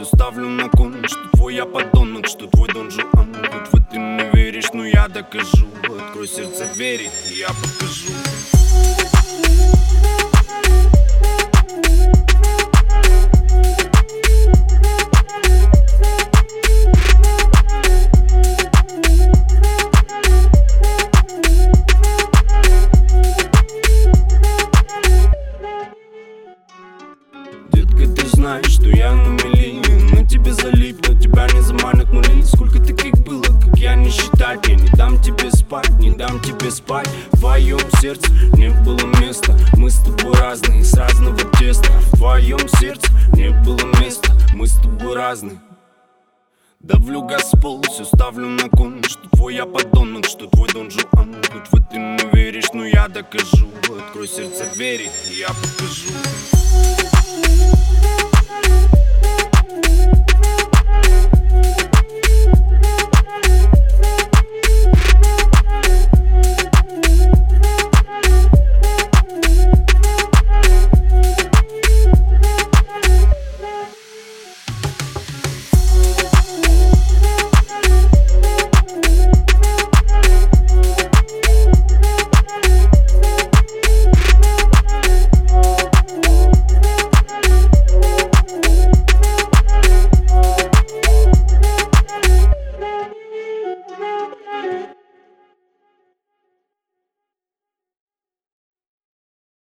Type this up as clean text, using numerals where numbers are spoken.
все ставлю на кон. Что твой я подонок, что твой Дон Жуан. Хоть в это не веришь, но я докажу. Открой сердце двери, и я покажу. Детка, ты знаешь, что я на мели. На тебе залип, но тебя не заманят нули. Сколько таких было, как я, не считать. Я не дам тебе спать, не дам тебе спать. В твоем сердце не было места. Мы с тобой разные, с разного теста. В твоем сердце не было места. Мы с тобой разные. Давлю газ в пол, все ставлю на кон. Что твой я подонок, что твой Дон Жуан. Хоть в это не веришь, но я докажу. Открой сердце двери, и я покажу.